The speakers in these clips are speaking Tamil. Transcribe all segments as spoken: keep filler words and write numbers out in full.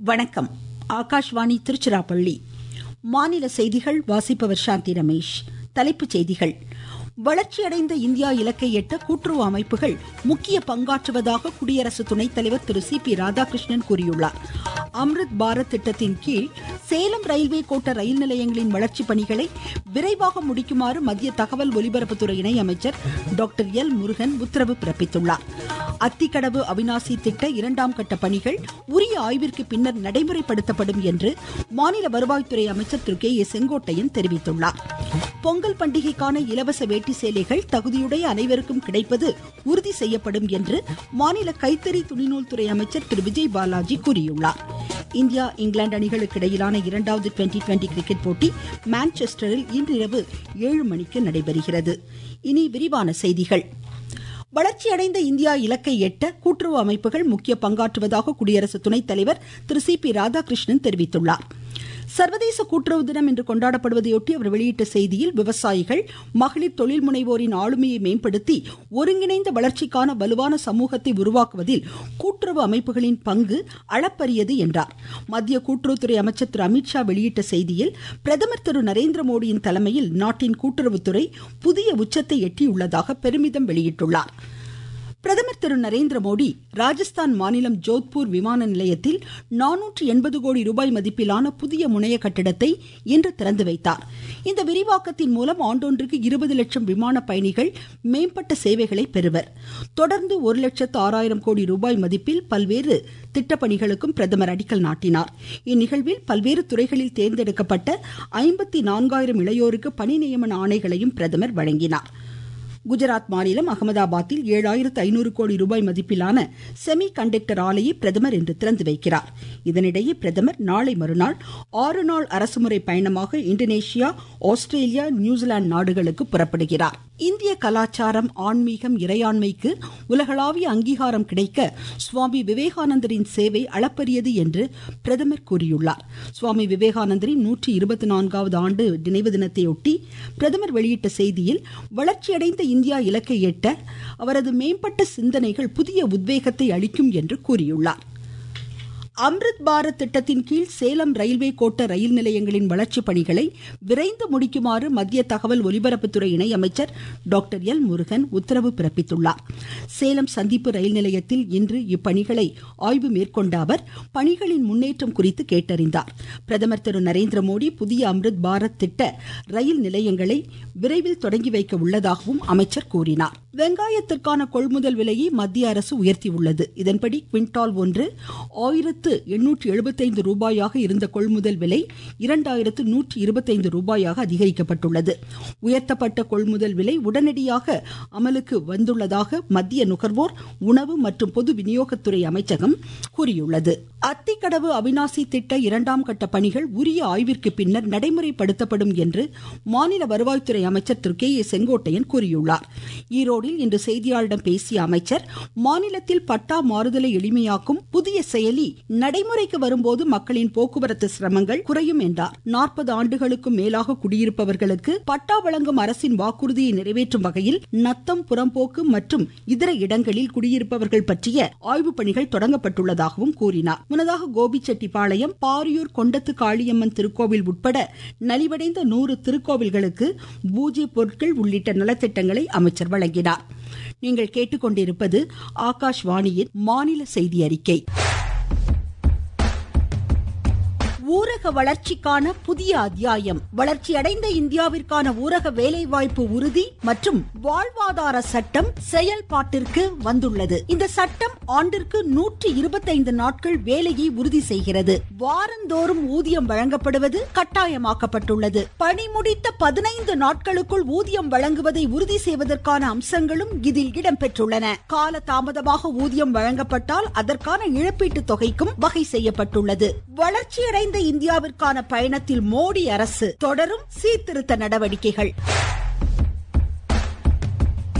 வணக்கம். ஆகாஷ்வாணி திருச்சிராப்பள்ளி. மாநில செய்திகள் வாசிப்பவர் சாந்தி ரமேஷ். தலைப்புச் செய்திகள். வளர்ச்சியடைந்த இந்தியா இலக்கை எட்ட கூட்டுறவு அமைப்புகள் முக்கிய பங்காற்றுவதாக குடியரசு துணைத் தலைவர் திரு சி பி ராதாகிருஷ்ணன் கூறியுள்ளார். அம்ருத் பாரத் திட்டத்தின் கீழ் சேலம் ரயில்வே கோட்ட ரயில் நிலையங்களின் வளர்ச்சி பணிகளை விரைவாக முடிக்குமாறு மத்திய தகவல் ஒலிபரப்புத்துறை இணை அமைச்சர் டாக்டர் எல் முருகன் உத்தரவு பிறப்பித்துள்ளார். அத்திக்கடவு அவிநாசி திட்ட இரண்டாம் கட்ட பணிகள் உரிய ஆய்விற்கு பின்னர் நடைமுறைப்படுத்தப்படும் என்று மாநில வருவாய்த்துறை அமைச்சர் திரு கே ஏ செங்கோட்டையன் தெரிவித்துள்ளார். பொங்கல் பண்டிகைக்கான இலவச வேட்டி சேலைகள் தகுதியுடைய அனைவருக்கும் கிடைப்பது உறுதி செய்யப்படும் என்று மாநில கைத்தறி துணிநூல் துறை அமைச்சர் திரு விஜய் பாலாஜி கூறியுள்ளார். இந்தியா இங்கிலாந்து அணிகளுக்கு இடையிலான இரண்டாவது டுவெண்டி டுவெண்டி கிரிக்கெட் போட்டி மான்செஸ்டரில் இன்றிரவு ஏழு மணிக்கு நடைபெறுகிறது. இனி விரிவான செய்திகள். வளர்ச்சியடைந்த இந்தியா இலக்கை எட்ட கூட்டுறவு அமைப்புகள் முக்கிய பங்காற்றுவதாக குடியரசு துணைத் தலைவர் திரு சி பி ராதாகிருஷ்ணன் தெரிவித்துள்ளார். சர்வதேச கூட்டுறவு தினம் இன்று கொண்டாடப்படுவதையொட்டி அவர் வெளியிட்ட செய்தியில், விவசாயிகள், மகளிர் தொழில் முனைவோரின் ஆளுமையை மேம்படுத்தி ஒருங்கிணைந்த வளர்ச்சிக்கான வலுவான சமூகத்தை உருவாக்குவதில் கூட்டுறவு அமைப்புகளின் பங்கு அளப்பரியது என்றார். மத்திய கூட்டுறவுத்துறை அமைச்சர் திரு அமித்ஷா வெளியிட்ட செய்தியில், பிரதமர் திரு நரேந்திர மோடியின் தலைமையில் நாட்டின் கூட்டுறவுத்துறை புதிய உச்சத்தை எட்டியுள்ளதாக பெருமிதம் வெளியிட்டுள்ளார். பிரதமர் திரு நரேந்திர மோடி ராஜஸ்தான் மாநிலம் ஜோத்பூர் விமான நிலையத்தில் நானூற்று எண்பது கோடி ரூபாய் மதிப்பிலான புதிய முனைய கட்டிடத்தை இன்று திறந்து வைத்தார். இந்த விரிவாக்கத்தின் மூலம் ஆண்டொன்றுக்கு இருபது லட்சம் விமான பயணிகள் மேம்பட்ட சேவைகளை பெறுவர். தொடர்ந்து ஒரு லட்சத்து ஆறாயிரம் கோடி ரூபாய் மதிப்பில் பல்வேறு திட்டப்பணிகளுக்கும் பிரதமர் அடிக்கல் நாட்டினார். இந்நிகழ்வில் பல்வேறு துறைகளில் தேர்ந்தெடுக்கப்பட்ட ஐம்பத்தி நான்காயிரம் இளையோருக்கு பணி நியமன ஆணைகளையும் பிரதமர் வழங்கினார். குஜராத் மாநிலம் அகமதாபாத்தில் ஏழாயிரத்து ஐநூறு கோடி ரூபாய் மதிப்பிலான செமி கண்டக்டர் ஆலையை பிரதமர் இன்று திறந்து வைக்கிறார். இதனிடையே பிரதமர் நாளை மறுநாள் ஆறு நாள் அரசுமுறை பயணமாக இந்தோனேஷியா, ஆஸ்திரேலியா, நியூசிலாந்து நாடுகளுக்கு புறப்படுகிறார். இந்திய கலாச்சாரம், ஆன்மீகம், இறையாண்மைக்கு உலகளாவிய அங்கீகாரம் கிடைக்க சுவாமி விவேகானந்தரின் சேவை அளப்பரியது என்று பிரதமர் கூறியுள்ளார். சுவாமி விவேகானந்தரின் நூற்றி இருபத்தி நான்காவது ஆண்டு நினைவு தினத்தையொட்டி பிரதமர் வெளியிட்ட செய்தியில், வளர்ச்சியடைந்த இந்தியா இலக்கை எட்ட அவரது மேம்பட்ட சிந்தனைகள் புதிய உத்வேகத்தை அளிக்கும் என்று கூறியுள்ளார். அம்ருத் பாரத் திட்டத்தின் கீழ் சேலம் ரயில்வே கோட்ட ரயில் நிலையங்களின் வளர்ச்சி பணிகளை விரைந்து முடிக்குமாறு மத்திய தகவல் ஒலிபரப்புத்துறை இணை அமைச்சர் டாக்டர் எல் முருகன் உத்தரவு பிறப்பித்துள்ளார். சேலம் சந்திப்பு ரயில் நிலையத்தில் இன்று இப்பணிகளை ஆய்வு மேற்கொண்ட அவர் பணிகளின் முன்னேற்றம் குறித்து கேட்டறிந்தார். பிரதமர் திரு நரேந்திர மோடி புதிய அம்ருத் பாரத் திட்ட ரயில் நிலையங்களை விரைவில் தொடங்கி வைக்க உள்ளதாகவும் அமைச்சர் கூறினார். வெங்காயத்திற்கான கொள்முதல் விலையை மத்திய அரசு உயர்த்தியுள்ளது. இதன்படி குவிண்டால் ஒன்று ஆயிரத்து எண்ணூற்று எழுபத்தைந்து ரூபாயாக இருந்த கொள்முதல் விலை இரண்டாயிரத்து நூற்று இருபத்தைந்து ரூபாயாக அதிகரிக்கப்பட்டுள்ளது. உயர்த்தப்பட்ட கொள்முதல் விலை உடனடியாக அமலுக்கு வந்துள்ளதாக மத்திய நுகர்வோர், உணவு மற்றும் பொது விநியோகத்துறை அமைச்சகம் கூறியுள்ளது. அத்திக்கடவு அவிநாசி திட்ட இரண்டாம் கட்ட பணிகள் உரிய ஆய்விற்கு பின்னர் நடைமுறைப்படுத்தப்படும் என்று மாநில வருவாய்த்துறை அமைச்சர் திரு கே ஏ செங்கோட்டையன் கூறியுள்ளார். ஈரோடில் இன்று செய்தியாளர்களிடம் பேசிய அமைச்சர், மாநிலத்தில் பட்டா மாறுதலை எளிமையாக்கும் புதிய செயலி நடைமுறைக்கு வரும்போது மக்களின் போக்குவரத்து சிரமங்கள் குறையும் என்றார். நாற்பது ஆண்டுகளுக்கும் மேலாக குடியிருப்பவர்களுக்கு பட்டா வழங்கும் அரசின் வாக்குறுதியை நிறைவேற்றும் வகையில் நத்தம், புறம்போக்கு மற்றும் இதர இடங்களில் குடியிருப்பவர்கள் பற்றிய ஆய்வு பணிகள் தொடங்கப்பட்டுள்ளதாகவும் கூறினார். முன்னதாக கோபிச்செட்டிப்பாளையம், பாரியூர் கொண்டத்து காளியம்மன் திருக்கோவில் உட்பட நலிவடைந்த நூறு திருக்கோவில்களுக்கு பூஜை பொருட்கள் உள்ளிட்ட நலத்திட்டங்களை அமைச்சர் வழங்கினார். நீங்கள் கேட்டுக்கொண்டிருப்பது ஆகாஷ்வாணியின் மாநில செய்தி அறிக்கை. ஊரக வளர்ச்சிக்கான புதிய அத்தியாயம். வளர்ச்சியடைந்த இந்தியாவிற்கான ஊரக வேலைவாய்ப்பு உறுதி மற்றும் வாழ்வாதார சட்டம் செயல்பாட்டிற்கு வந்துள்ளது. இந்த சட்டம் ஆண்டிற்கு நூற்றி இருபத்தைந்து நாட்கள் வேலையை உறுதி செய்கிறது. வாரந்தோறும் ஊதியம் வழங்கப்படுவது கட்டாயமாக்கப்பட்டுள்ளது. பணி முடித்த பதினைந்து நாட்களுக்குள் ஊதியம் வழங்குவதை உறுதி செய்வதற்கான அம்சங்களும் இதில் இடம்பெற்றுள்ளன. கால தாமதமாக ஊதியம் வழங்கப்பட்டால் அதற்கான இழப்பீட்டு தொகைக்கும் வகை செய்யப்பட்டுள்ளது. வளர்ச்சியடைந்த இந்தியாவிற்கான பயணத்தில் மோடி அரசு தொடரும் சீர்திருத்த நடவடிக்கைகள்.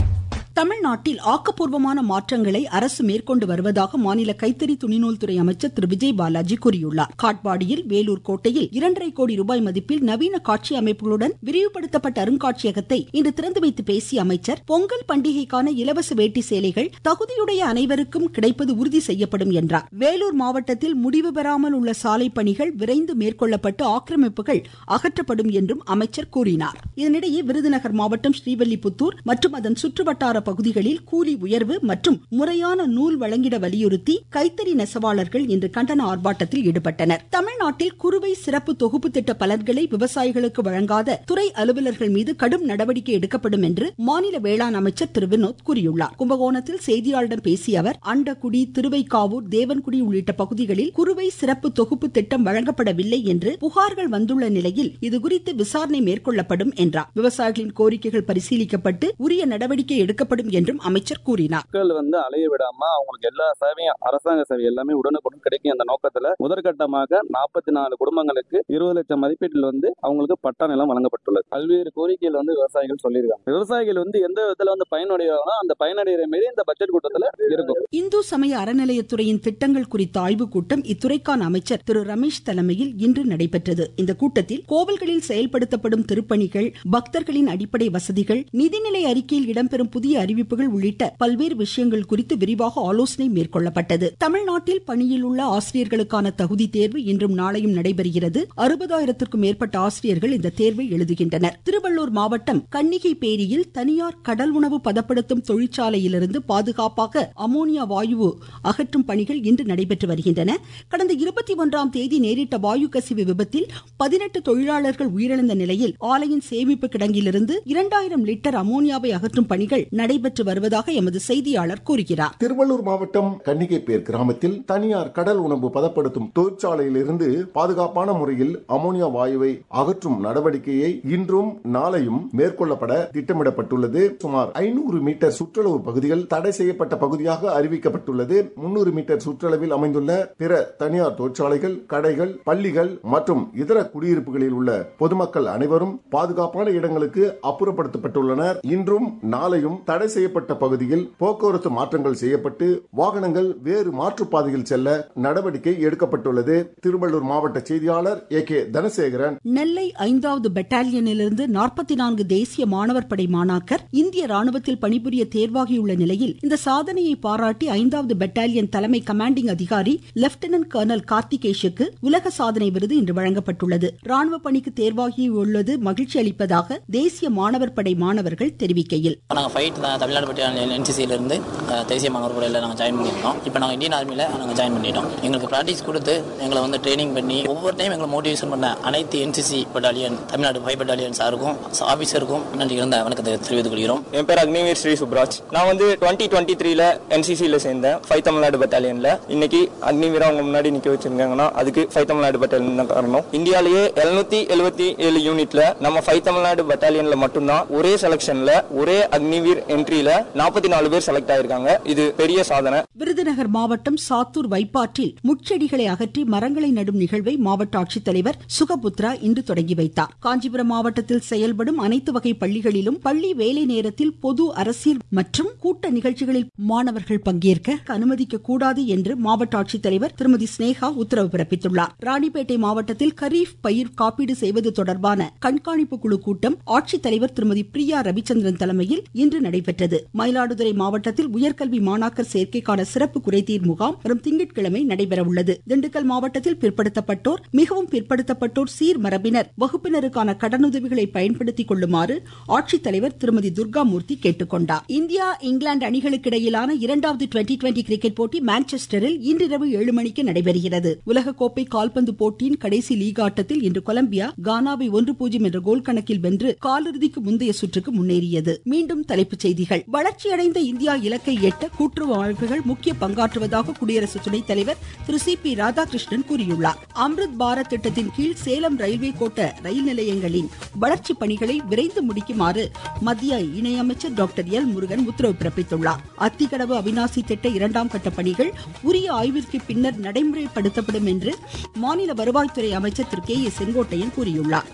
தமிழ்நாட்டில் ஆக்கப்பூர்வமான மாற்றங்களை அரசு மேற்கொண்டு வருவதாக மாநில கைத்தறி துணிநூல் துறை அமைச்சர் திரு விஜய் பாலாஜி கூறியுள்ளார். காட்பாடியில் வேலூர் கோட்டையில் இரண்டரை கோடி ரூபாய் மதிப்பில் நவீன காட்சி அமைப்புகளுடன் விரிவுபடுத்தப்பட்ட அருங்காட்சியகத்தை இன்று திறந்து வைத்து பேசிய அமைச்சர், பொங்கல் பண்டிகைக்கான இலவச வேட்டி சேலைகள் தகுதியுடைய அனைவருக்கும் கிடைப்பது உறுதி செய்யப்படும் என்றார். வேலூர் மாவட்டத்தில் முடிவு பெறாமல் உள்ள சாலை பணிகள் விரைந்து மேற்கொள்ளப்பட்டு ஆக்கிரமிப்புகள் அகற்றப்படும் என்றும் அமைச்சர் கூறினார். இதனிடையே விருதுநகர் மாவட்டம் ஸ்ரீவில்லிபுத்தூர் மற்றும் அதன் சுற்றுவட்டார பகுதிகளில் கூலி உயர்வு மற்றும் முறையான நூல் வழங்கிட வலியுறுத்தி கைத்தறி நெசவாளர்கள் இன்று கண்டன ஆர்ப்பாட்டத்தில் ஈடுபட்டனர். தமிழ்நாட்டில் குறுவை சிறப்பு தொகுப்பு திட்ட பலன்களை விவசாயிகளுக்கு வழங்காத துறை அலுவலர்கள் மீது கடும் நடவடிக்கை எடுக்கப்படும் என்று மாநில வேளாண் அமைச்சர் திரு வினோத் கூறியுள்ளார். கும்பகோணத்தில் செய்தியாளர்களிடம் பேசிய அவர், அண்டக்குடி, திருவைக்காவூர், தேவன்குடி உள்ளிட்ட பகுதிகளில் குறுவை சிறப்பு தொகுப்பு திட்டம் வழங்கப்படவில்லை என்று புகார்கள் வந்துள்ள நிலையில் இதுகுறித்து விசாரணை மேற்கொள்ளப்படும் என்றார். விவசாயிகளின் கோரிக்கைகள் பரிசீலிக்கப்பட்டு உரிய நடவடிக்கை எடுக்கப்படும் என்றும் அமைச்சர் கூறினார். மக்கள் வந்து அலைய விடாம அவங்களுக்கு எல்லா சேவையும் அரசாங்க சேவை எல்லாமே உடனுக்குடன் கிடைக்கும் என்ற நோக்கத்துல முதற்கட்டமாக நாற்பத்தி நாலு குடும்பங்களுக்கு இருபது லட்சம் மதிப்பீட்டில் வந்து அவங்களுக்கு பட்டா நிலம் வழங்கப்பட்டுள்ளது. பல்வேறு கோரிக்கைகள் வந்து விவசாயிகள் சொல்லியிருக்காங்க. விவசாயிகள் வந்து எந்த விதத்துல வந்து பயனடைவாங்களோ அந்த பயனடைகிற மாரி இந்த பட்ஜெட் கூட்டத்தில் இருக்கும். இந்து சமய அறநிலையத்துறையின் திட்டங்கள் குறித்த ஆய்வுக் கூட்டம் இத்துறைக்கான அமைச்சர் திரு ரமேஷ் தலைமையில் இன்று நடைபெற்றது. இந்த கூட்டத்தில் கோவில்களில் செயல்படுத்தப்படும் திருப்பணிகள், பக்தர்களின் அடிப்படை வசதிகள், நிதிநிலை அறிக்கையில் இடம்பெறும் புதிய அறிவிப்புகள் உள்ளிட்ட பல்வேறு விஷயங்கள் குறித்து விரிவாக ஆலோசனை மேற்கொள்ளப்பட்டது. தமிழ்நாட்டில் பணியில் உள்ள ஆசிரியர்களுக்கான தகுதி தேர்வு இன்றும் நாளையும் நடைபெறுகிறது. அறுபதாயிரத்திற்கும் மேற்பட்ட ஆசிரியர்கள் இந்த தேர்வை எழுதுகின்றனர். திருவள்ளூர் மாவட்டம் கன்னிகைப்பேரியில் தனியார் கடல் உணவு பதப்படுத்தும் தொழிற்சாலையிலிருந்து பாதுகாப்பாக அமோனியா வாயு அகற்றும் பணிகள் இன்று நடைபெற்று வருகின்றன. கடந்த இருபத்தி ஒன்றாம் தேதி நேரிட்ட வாயு கசிவு விபத்தில் பதினெட்டு தொழிலாளர்கள் உயிரிழந்த நிலையில் ஆலையின் சேமிப்பு கிடங்கிலிருந்து இரண்டாயிரம் லிட்டர் அமோனியாவை அகற்றும் பணிகள் நடைபெற்று வருவதாக எமது செய்தியாளர் கூறுகிறார். திருவள்ளூர் மாவட்டம் கன்னிகைப்பேர் கிராமத்தில் தனியார் கடல் உணவு பதப்படுத்தும் தொழிற்சாலையிலிருந்து பாதுகாப்பான முறையில் அமோனியா வாயுவை அகற்றும் நடவடிக்கையை இன்றும் நாளையும் மேற்கொள்ளப்பட திட்டமிடப்பட்டுள்ளது. சுமார் ஐநூறு மீட்டர் சுற்றளவு பகுதிகள் தடை செய்யப்பட்ட பகுதியாக அறிவிக்கப்பட்டுள்ளது. முன்னூறு மீட்டர் சுற்றளவில் அமைந்துள்ள பிற தனியார் தொழிற்சாலைகள், கடைகள், பள்ளிகள் மற்றும் இதர குடியிருப்புகளில் உள்ள பொதுமக்கள் அனைவரும் பாதுகாப்பான இடங்களுக்கு அப்புறப்படுத்தப்பட்டுள்ளனர். இன்றும் நாளையும் தடை செய்யப்பட்ட பகுதியில் போக்குவரத்து மாற்றங்கள் செய்யப்பட்டு வாகனங்கள் வேறு மாற்றுப்பாதையில் செல்ல நடவடிக்கை எடுக்கப்பட்டுள்ளது. திருவள்ளூர் மாவட்ட செய்தியாளர் ஏ கே தனசேகரன். நெல்லை ஐந்தாவது பெட்டாலியனிலிருந்து நாற்பத்தி நான்கு தேசிய மாணவர் படை மாணாக்கர் இந்திய ராணுவத்தில் பணிபுரிய தேர்வாகியுள்ள நிலையில் இந்த சாதனையை பாராட்டி ஐந்தாவது பெட்டாலியன் தலைமை கமாண்டிங் அதிகாரி லெப்டினன்ட் கர்னல் கார்த்திகேஷுக்கு உலக சாதனை விருது இன்று வழங்கப்பட்டுள்ளது. ராணுவ பணிக்கு தேர்வாகியுள்ளது மகிழ்ச்சி அளிப்பதாக தேசிய மாணவர் படை மாணவர்கள் தெரிவிக்கையில், தமிழ்நாடு பெட்டாலியன் என்சிசியில இருந்து தேசிய மாணவர் படையில நாங்கள் ஜாயின் பண்ணியிருந்தோம். இப்போ நாங்கள் இந்தியன் ஆர்மியில நாங்கள் ஜாயின் பண்ணிட்டோம். எங்களுக்கு பிராக்டிஸ் கொடுத்து எங்களை வந்து ட்ரைனிங் பண்ணி ஒவ்வொரு டைம் எங்களை மோட்டிவேஷன் பண்ண அனைத்து NCC battalion, Tamil Nadu five battalion சாருக்கும் ஆபீசருக்கும் நன்றி இருந்த வணக்கத்தை தெரிவித்துக் கொள்கிறோம். என் பேர் அக்னிவீர் ஸ்ரீ சுப்ராஜ். நான் வந்து டுவெண்ட்டி டுவெண்ட்டி த்ரீல என்சிசியில சேர்ந்தேன். ஃபைவ் தமிழ்நாடு பெட்டாலியன்ல. இன்னைக்கு அக்னிவீரா அவங்க முன்னாடி நிக்க வச்சிருக்காங்கன்னா அதுக்கு ஃபைவ் தமிழ்நாடு பெட்டாலியன் தான் காரணம். இந்தியாலேயே எழுநூத்தி எழுபத்தி ஏழு யூனிட்ல நம்ம ஃபைவ் தமிழ்நாடு பெட்டாலியன்ல மட்டும்தான் ஒரே செலக்ஷன்ல ஒரே அக்னிவீர் என்ட்ரியில நாற்பத்தி நாலு பேர் செலக்ட் ஆயிருக்காங்க. இது பெரிய சாதனை. விருதுநகர் மாவட்டம் சாத்தூர் வைப்பாற்றில் முட்செடிகளை அகற்றி மரங்களை நடும் நிகழ்வை மாவட்ட ஆட்சித்தலைவர் சுகபுத்ரா இன்று தொடங்கி வைத்தார். காஞ்சிபுரம் மாவட்டத்தில் செயல்படும் அனைத்து வகை பள்ளிகளிலும் பள்ளி வேலை நேரத்தில் பொது, அரசியல் மற்றும் கூட்ட நிகழ்ச்சிகளில் மாணவர்கள் பங்கேற்க அனுமதிக்க கூடாது என்று மாவட்ட ஆட்சித்தலைவர் திருமதி ஸ்னேகா உத்தரவு பிறப்பித்துள்ளார். ராணிப்பேட்டை மாவட்டத்தில் கரீப் பயிர் காப்பீடு செய்வது தொடர்பான கண்காணிப்பு குழு கூட்டம் ஆட்சித்தலைவர் திருமதி பிரியா ரவிச்சந்திரன் தலைமையில் இன்று நடைபெற்றது. மயிலாடுதுறை மாவட்டத்தில் உயர்கல்வி மாணாக்கர் சேர்க்கைக்கான சிறப்பு குறைதீர் முகாம் வரும் திங்கட்கிழமை நடைபெற உள்ளது. திண்டுக்கல் மாவட்டத்தில் பிற்படுத்தப்பட்டோர், மிகவும் பிற்படுத்தப்பட்டோர், சீர்மரபினர் வகுப்பினருக்கான கடனுதவிகளை பயன்படுத்திக் கொள்ளுமாறு ஆட்சித்தலைவர் திருமதி துர்காமூர்த்தி கேட்டுக்கொண்டார். இந்தியா இங்கிலாந்து அணிகளுக்கு இடையிலான இரண்டாவது டுவெண்டி டுவெண்டி கிரிக்கெட் போட்டி மான்செஸ்டரில் இன்றிரவு ஏழு மணிக்கு நடைபெறுகிறது. உலகக்கோப்பை கால்பந்து போட்டியின் கடைசி லீக் ஆட்டத்தில் இன்று கொலம்பியா கானாவை ஒன்று பூஜ்ஜியம் என்ற கோல் கணக்கில் வென்று காலிறுதிக்கு முந்தைய சுற்றுக்கு முன்னேறியது. மீண்டும் தலைப்புச் செய்திகள். வளர்ச்சியடைந்த இந்தியா இலக்கை எட்ட கூட்டுறவு அமைப்புகள் முக்கிய பங்காற்றுவதாக குடியரசு துணைத் தலைவர் திரு சி பி ராதாகிருஷ்ணன் கூறியுள்ளார். அம்ருத் பாரத் திட்டத்தின் கீழ் சேலம் ரயில்வே கோட்ட ரயில் நிலையங்களின் வளர்ச்சி பணிகளை விரைந்து முடிக்குமாறு மத்திய இணையமைச்சர் டாக்டர் எல் முருகன் உத்தரவு பிறப்பித்துள்ளார். அத்திக்கடவு அவிநாசி திட்ட இரண்டாம் கட்ட பணிகள் உரிய ஆய்விற்கு பின்னர் நடைமுறைப்படுத்தப்படும் என்று மாநில வருவாய்த்துறை அமைச்சர் திரு கே ஏ செங்கோட்டையன் கூறியுள்ளார்.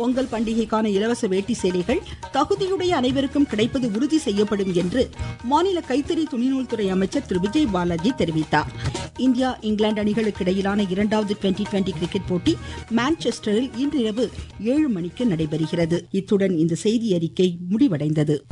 பொங்கல் பண்டிகைக்கான இலவச வேட்டி சேலைகள் தகுதியுடைய அனைவருக்கும் கிடைப்பது உறுதி செய்யப்படும் என்று மாநில கைத்தறி துணிநூல்துறை அமைச்சர் திரு விஜய் பாலாஜி தெரிவித்தார். இந்தியா இங்கிலாந்து அணிகளுக்கு இடையிலான இரண்டாவது டுவெண்டி டுவெண்டி கிரிக்கெட் போட்டி மான்செஸ்டரில் இன்றிரவு ஏழு மணிக்கு நடைபெறுகிறது. இத்துடன் இந்த செய்தி அறிக்கை முடிவடைந்தது.